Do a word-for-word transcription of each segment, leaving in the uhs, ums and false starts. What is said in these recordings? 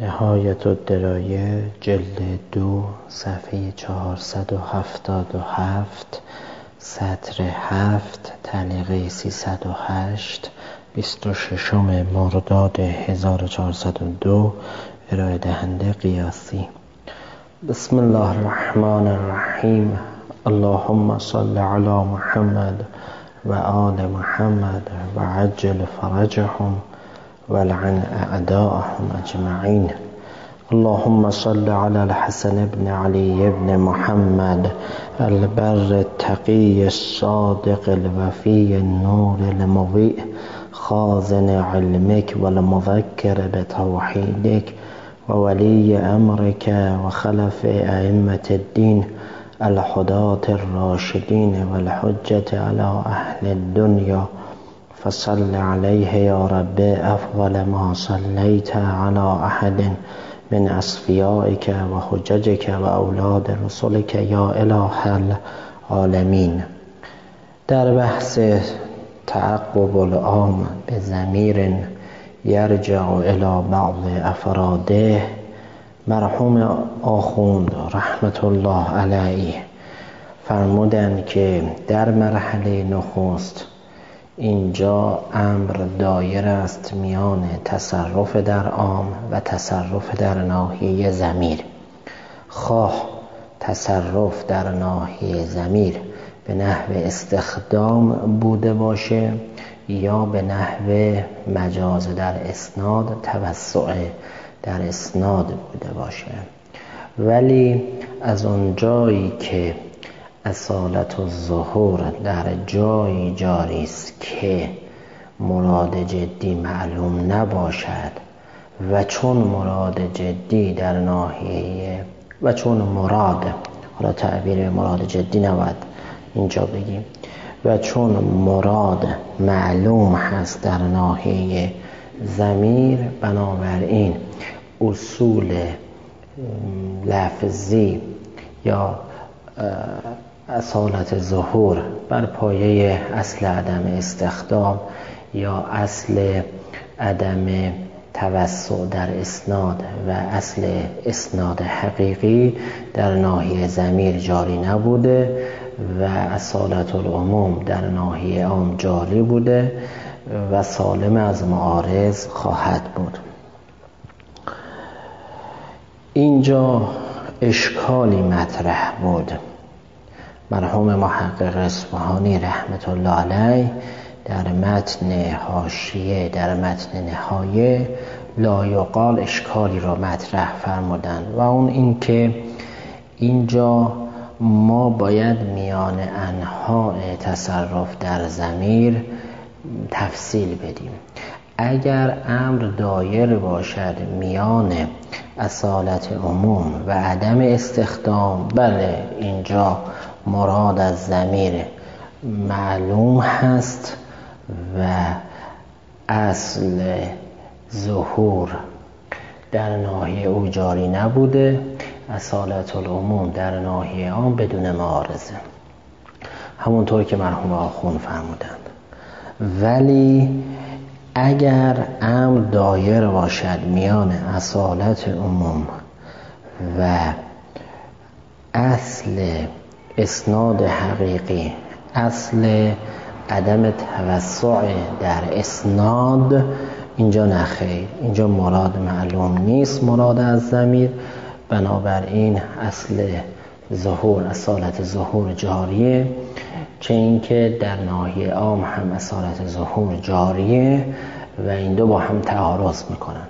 نهایت الدرایه جلد دو صفحه چهارصد و هفتاد و هفت سطر هفت تعلیقه سیصد و هشت بیست و ششم مرداد هزار و چهارصد و دو ارائه دهنده قیاسی. بسم الله الرحمن الرحیم. اللهم صل علی محمد و آل محمد و عجل فرجهم ولعن اعداءهم اجمعین. اللهم صل علی الحسن بن علی بن محمد البر التقی الصادق الوفی النور المضیء خازن علمك والمذكر بتوحیدك وولي امرك وخلف ائمة الدين الهداة الراشدين والحجة على اهل الدنيا فصل عليه يا رب افضل ما صليت على احد من اصفیائك و حججك و اولاد رسولك یا اله العالمین. در بحث تعقب العام به ضمیر یرجع الی بعض افراده، مرحوم آخوند رحمت الله علیه فرمودند که در مرحله نخست اینجا امر دایر است میان تصرف در عام و تصرف در ناحیه ضمیر. خواه تصرف در ناحیه ضمیر به نحو استخدام بوده باشه یا به نحو مجاز در اسناد، توسع در اسناد بوده باشه، ولی از اون جایی که اصالت الظهور در جایی جاری است که مراد جدی معلوم نباشد و چون مراد جدی در ناحیه و چون مراد، حالا تعبیر مراد جدی نباید اینجا بگیم، و چون مراد معلوم هست در ناحیه ضمیر، بنابراین اصول لفظی یا اصالت ظهور بر پایه اصل عدم استخدام یا اصل عدم توسع در اسناد و اصل اسناد حقیقی در ناحیه ضمیر جاری نبوده و اصالت العموم در ناحیه عام جاری بوده و سالم از معارض خواهد بود. اینجا اشکالی مطرح بود. مرحوم محقق اصفهانی رحمت الله علیه در متن حاشیه در متن نهایه لایقال اشکالی را مطرح فرمودند و اون این که اینجا ما باید میان انواع تصرف در ضمیر تفصیل بدیم. اگر امر دایر باشد میان اصالت عموم و عدم استخدام، بله اینجا مراد از ضمیر معلوم هست و اصل ظهور در ناحیه او جاری نبوده، اصالت العموم در ناحیه عام بدون معارضه، همونطور که مرحوم آخوند فرمودند. ولی اگر امر دایر باشد میان اصالت عموم و اصل اسناد حقیقی، اصل عدم توسع در اسناد، اینجا نخیر، اینجا مراد معلوم نیست، مراد از ضمیر، بنابراین اصل ظهور اصالت ظهور جاریه، چه اینکه در ناحیه عام هم اصالت ظهور جاریه و این دو با هم تعارض میکنن.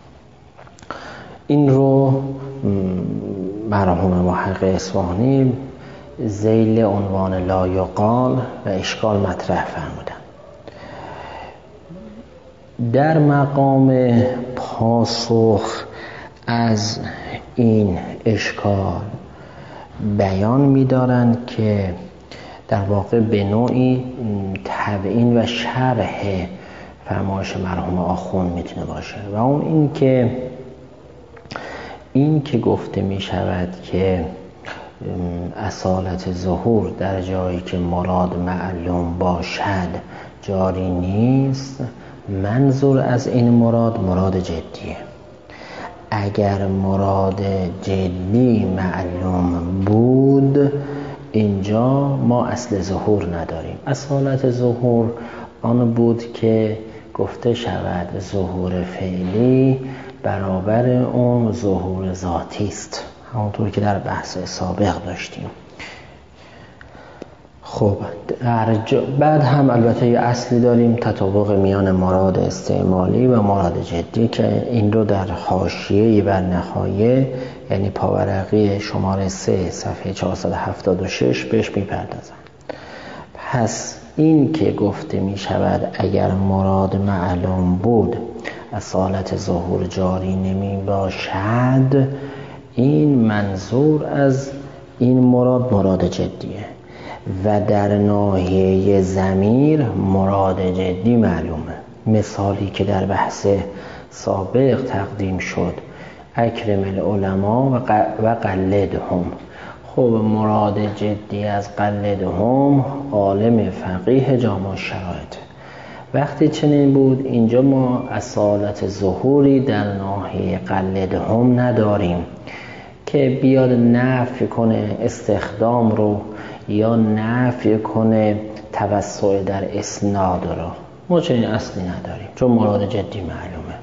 این رو مرحوم محقق اصفهانی ذیل عنوان لایقال و اشکال مطرح فرمودن. در مقام پاسخ از این اشکال بیان می‌دارند که در واقع به نوعی تبیین و شرح فرمایش مرحوم آخوند میتونه باشه و اون این که این که گفته می شود که اصالت ظهور در جایی که مراد معلوم باشد جاری نیست، منظور از این مراد مراد جدیه. اگر مراد جدی معلوم بود اینجا ما اصل ظهور نداریم. اصالت ظهور آن بود که گفته شود ظهور فعلی برابر اون ظهور ذاتی است، همونطور که در بحث سابق داشتیم. خب بعد هم البته یه اصلی داریم، تطابق میان مراد استعمالی و مراد جدی، که این رو در حاشیه بر نهایه یعنی پاورقی شماره سه صفحه چهارصد و هفتاد و شش بهش میپردازم. پس این که گفته می شود اگر مراد معلوم بود اصالت ظهور جاری نمی باشد، این منظور از این مراد مراد جدیه و در ناحیه ضمیر مراد جدی معلومه. مثالی که در بحث سابق تقدیم شد اکرم العلماء و قلدهم. خب مراد جدی از قلدهم عالم فقیه جامع شرایط. وقتی چنین بود اینجا ما اصالت ظهوری در ناحیه قلدهم نداریم که بیاد نفی کنه استخدام رو یا نفی کنه توسع در اسناد رو. ما چنین اصلی نداریم چون مراد جدی معلومه.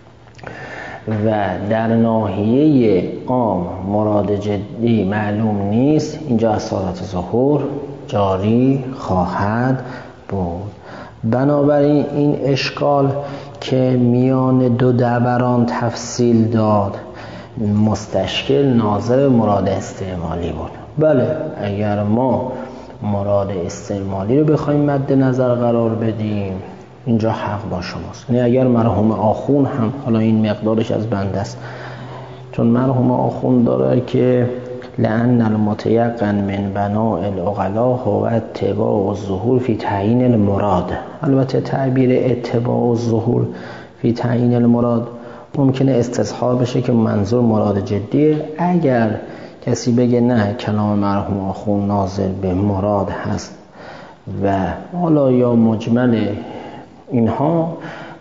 و در ناحیه عام مراد جدی معلوم نیست، اینجا اصالت ظهور جاری خواهد بود. بنابراین این اشکال که میان دو دبران تفصیل داد مستشکل ناظر مراد استعمالی بود. بله اگر ما مراد استعمالی رو بخوایم مد نظر قرار بدیم اینجا حق با شماست. یعنی اگر مرحوم آخون هم، حالا این مقدارش از بنده است، چون مرحوم آخون داره که لأن المتيقن من بناء العقلاء هو اتباع الظهور فی تعیین المراد. البته تعبیر اتباع الظهور فی تعیین المراد ممکنه استصحاب بشه که منظور مراد جدیه. اگر کسی بگه نه کلام مرحوم آخون ناظر به مراد هست و حالا یا مجمل اینها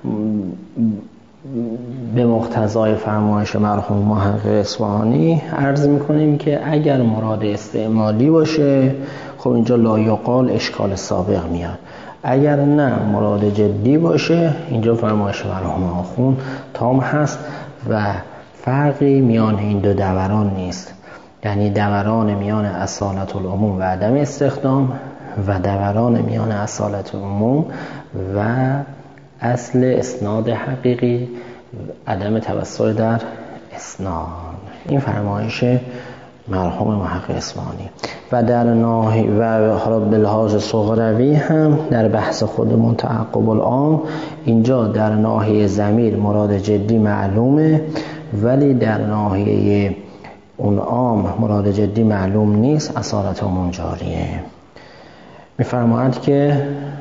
به مقتضای فرمایش مرحوم محقق اصفهانی عرض میکنیم که اگر مراد استعمالی باشه خب اینجا لا یقال اشکال سابق میاد. اگر نه مراد جدی باشه اینجا فرمایش مرحوم آخون تام هست و فرقی میان این دو دوران نیست. یعنی دوران میان اصالت العموم و عدم استخدام و دوران میان اصالت العموم و اصل اسناد حقیقی عدم توسع در اسناد. این فرمایش مرحوم محقق اصفهانی. و در ناحیه و حالا به لحاظ صغروی هم در بحث خودمون تعقب العام اینجا در ناحیه ضمیر مراد جدی معلومه ولی در ناحیه اون عام مراد جدی معلوم نیست، اصالت عموم جاریه. میفرماید که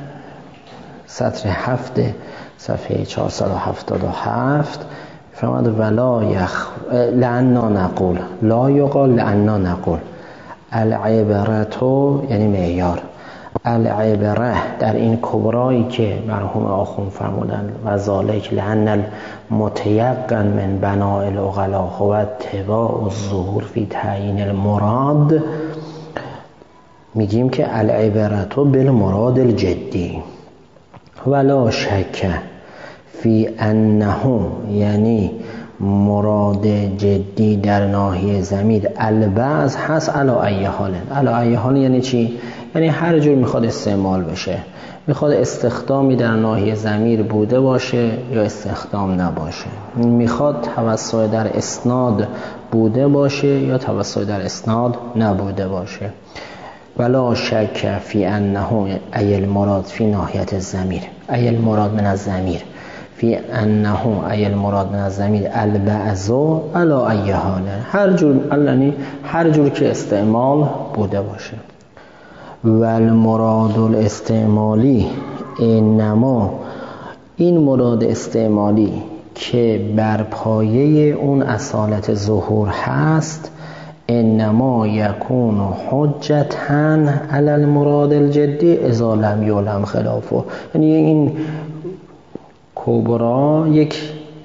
سطر هفت صفحه چهارصد و هفتاد و هفت فرماید ولا یخ لعنا نقول لا یقال لعنا نقول العبرتو یعنی معیار العبره در این کبرایی که مرحوم آخون فرمودن و ذالک لعن المتیقن من بناء العقلاء هو اتباع الظهور فی تعیین المراد، میگیم که العبرتو بالمراد الجدی ولا شک فی انه یعنی مراد جدی در ناحیه ضمیر البعض هست علی ای حال. علی ای حال یعنی چی؟ یعنی هر جور میخواد استعمال بشه، میخواد استخدامی در ناحیه ضمیر بوده باشه یا استخدام نباشه، میخواد توسع در اسناد بوده باشه یا توسع در اسناد نبوده باشه. ولا شک فی انه ای المراد فی ناحیه الضمیر ای المراد من الضمیر فی انه ای المراد من الضمیر البعض علی ای حال، هر جور یعنی هر جور که استعمال بوده باشه. و المراد الاستعمالی انما این مراد استعمالی که بر پایه اون اصالت ظهور هست انما یکون حجتاً علی المراد الجدی اذا لم یعلم خلافه. یعنی این کبرا یک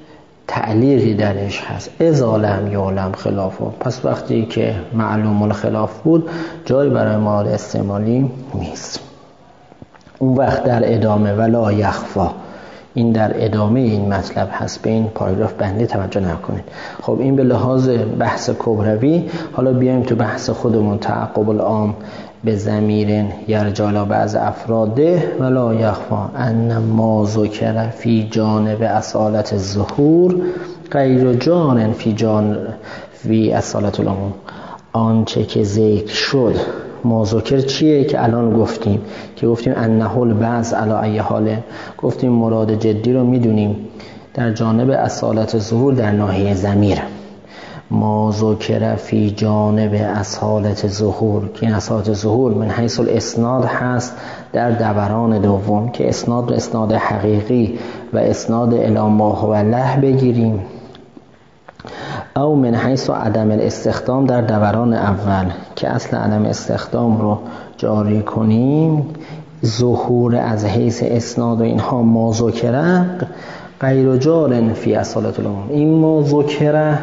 تعلیقی درش هست. اذا لم یعلم خلافه، پس وقتی که معلوم الخلاف بود جایی برای مراد استعمالی نیست. اون وقت در ادامه ولا یخفا، این در ادامه این مطلب هست، به این پاراگراف بندی توجه نکنید. خب این به لحاظ بحث کبروی. حالا بیایم تو بحث خودمون. تعقب العام به ضمیر یرجع الی بعض افراده ولا یخفا ان ما ذکر فی جانب اصالت الظهور غیر جان فی جان فی اصالت العموم. آنچه که ذکر شد، ما ذکر چیه که الان گفتیم که گفتیم انه البعض علی ای حال، گفتیم مراد جدی رو میدونیم در جانب اصالت ظهور در ناحیه ضمیر. ما ذکر فی جانب اصالت ظهور که این اصالت ظهور من حیث الاسناد هست در دوران دوم، که اسناد رو اسناد حقیقی و اسناد الی ما هو له بگیریم، او من حیث عدم الاستخدام در دوران اول که اصل عدم استخدام رو جاری کنیم. ظهور از حیث اسناد و اینها ما ذکره غیر جار فی اصالت العموم. این ما ذکره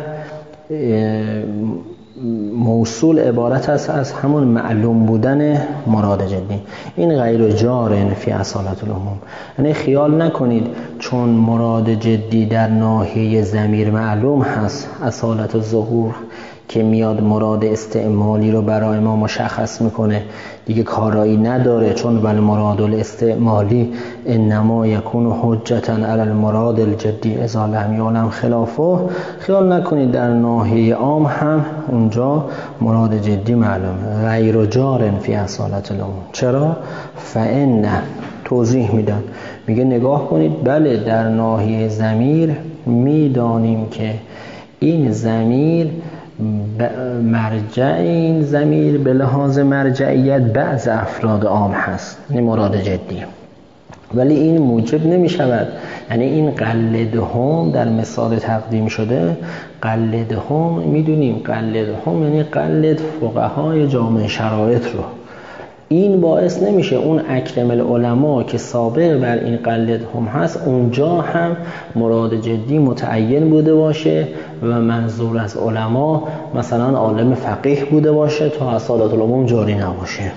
موصول عبارت است از همون معلوم بودن مراد جدی. این غیر جار فی اصالت العموم، یعنی خیال نکنید چون مراد جدی در ناحیه ضمیر معلوم هست، اصالت الظهور که میاد مراد استعمالی رو برای ما مشخص میکنه دیگه کارایی نداره، چون بل مراد الاستعمالی انما یکون حجتا علی المراد الجدی اذا لم یعلم خلافه. خیال نکنید در ناحیه عام هم اونجا مراد جدی معلومه. غیر جار فی اصالت العموم. چرا؟ فان توضیح میدن، میگه نگاه کنید بله در ناحیه ضمیر میدانیم که این ضمیر مرجع این ضمیر به لحاظ مرجعیت بعض افراد عام هست، این مراد جدی، ولی این موجب نمی شود. یعنی این قلدهم در مثال تقدیم شده، قلدهم میدونیم قلدهم یعنی قلد فقهای جامع شرایط رو، این باعث نمیشه اون اکرم العلماء که سابق بر این قلد هم هست اونجا هم مراد جدی متعین بوده باشه و منظور از علما مثلا عالم فقیه بوده باشه تا اصالت العموم جاری نباشه.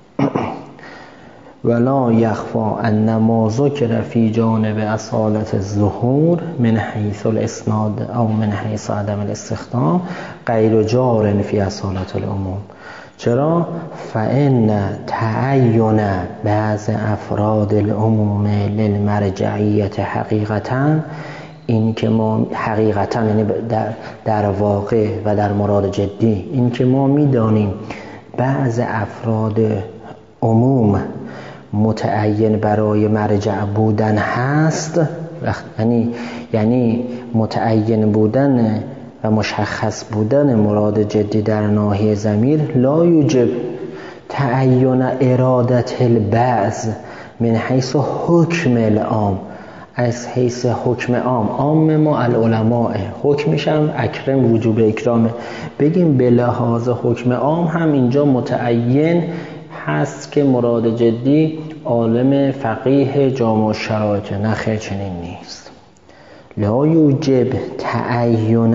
ولا یخفا ان ما ذکر فی جانب اصالت الظهور من حیث الاسناد او من حیث عدم الاستخدام غیر جار فی اصالت العموم. چرا؟ فإن تعین بعض افراد العموم للمرجعیت حقیقتا، این که ما حقیقتا یعنی در, در واقع و در مراد جدی این که ما میدانیم بعض افراد عموم متعین برای مرجع بودن هست، یعنی یعنی متعین بودن و مشخص بودن مراد جدی در ناحیه ضمیر لا یوجب تعین ارادت البعض من حیث حکم العام، از حیث حکم عام. عام ما العلماء، حکمش هم اکرم وجوب اکرامه، بگیم به لحاظ حکم عام هم اینجا متعین هست که مراد جدی عالم فقیه جامع شرایط. نه خیر چنین نیست. لا یوجب تعین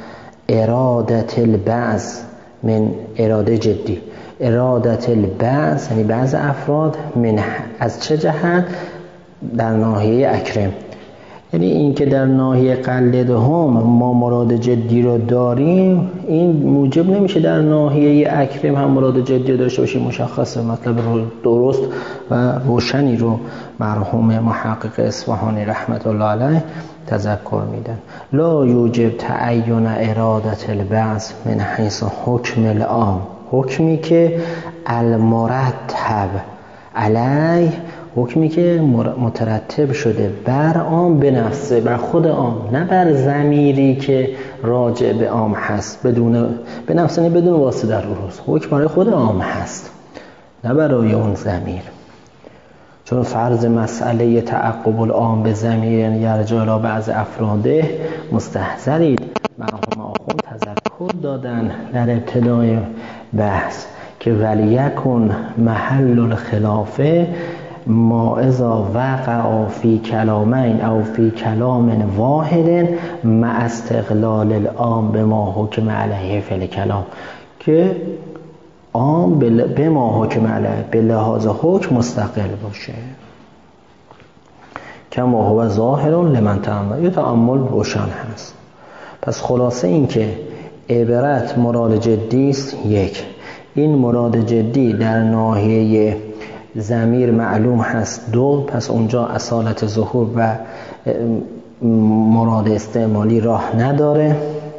ارادت البعض من اراده جدی، ارادت البعض یعنی بعض افراد من از چه جهت؟ در ناحیه اکرم، یعنی این که در ناحیه قلد هم ما مراد جدی رو داریم این موجب نمیشه در ناحیه اکرم هم مراد جدی داشته باشیم. مشخصه، مطلب رو درست و روشنی رو مرحوم محقق اصفهانی رحمت الله علیه تذکر میدن. لا یوجب تعین ارادت البعض من حیث حکم العام، حکمی که المرتب علی، حکمی که مترتب شده بر عام به نفسه، بر خود عام، نه بر ضمیری که راجع به عام هست، بدون به نفسه، نه بدون واسطه در روز. حکم برای خود عام هست نه برای اون ضمیر. چون فرض مسئله تعقب العام به ضمیر یرجع الی بعض افراده مستحضرید. مرحوم آخوند تذکر دادن در ابتدای بحث که ولیکن محل الخلافه ما اذا وقع فی کلامین او فی کلام واحد مع استقلال العام به ما حکم علیه فی الکلام، که عام به ما حکم علیه به لحاظ حکم مستقل باشه. کما هو ظاهر لمن تأمل، یه تأمل روشن هست. پس خلاصه این که عبرت مراد جدی است. یک، این مراد جدی در ناحیه ضمیر معلوم هست. دو، پس اونجا اصالت ظهور و مراد استعمالی راه نداره.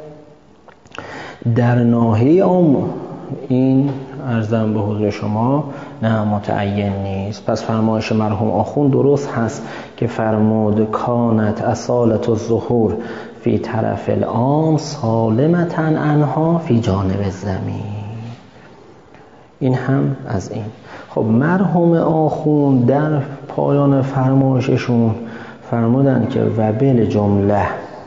در ناحیه عام این عرضم به حضور شما نه متعین نیست. پس فرمایش مرحوم آخوند درست هست که فرمود کانت اصالت الظهور فی طرف العام سالمتا عنها فی جانب الضمیر. این هم از این. خب مرحوم آخوند در پایان فرمایششون فرمودن که و بل جمله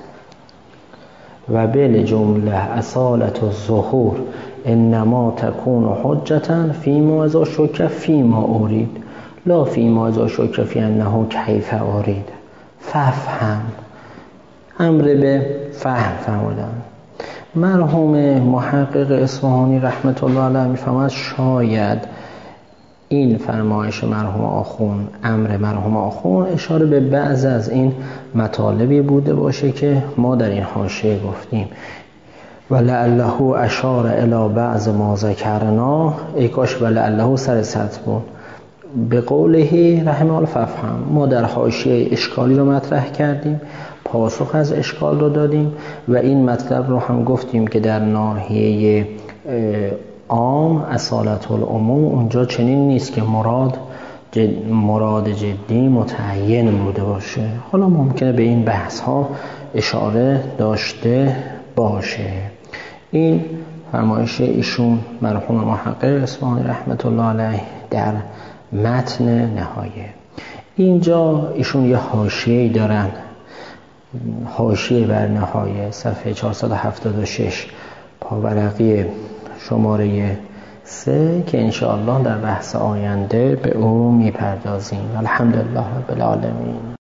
و بل جمله اصالت الظهور انما تکون حجتا فیما اذا شک فیما اورید لا فیما اذا شک فی انه کیف اورید. فهم، امر به فهم فرمودن. مرحوم محقق اصفهانی رحمت الله علیه میفهمد شاید این فرمایش مرحوم آخوند، امر مرحوم آخوند، اشاره به بعض از این مطالبی بوده باشه که ما در این حاشیه گفتیم. ولعله اشار الی بعض ما ذکرنا، ای کاش ولعله سر سطر بود. به قوله رحمه الله ففهم، ما در حاشیه اشکالی رو مطرح کردیم، پاسخ از اشکال رو دادیم و این مطلب رو هم گفتیم که در ناحیه عام اصالت العموم اونجا چنین نیست که مراد جد مراد جدی متعین بوده باشه. حالا ممکنه به این بحث ها اشاره داشته باشه. این فرمایش ایشون مرحوم محقق اصفهانی رحمت الله علیه در متن نهایه. اینجا ایشون یه حاشیه‌ای دارن، حاشیه بر نهایه صفحه چهارصد و هفتاد و شش پاورقی شماره سه که انشاءالله در بحث آینده به او میپردازیم. الحمدلله رب العالمین.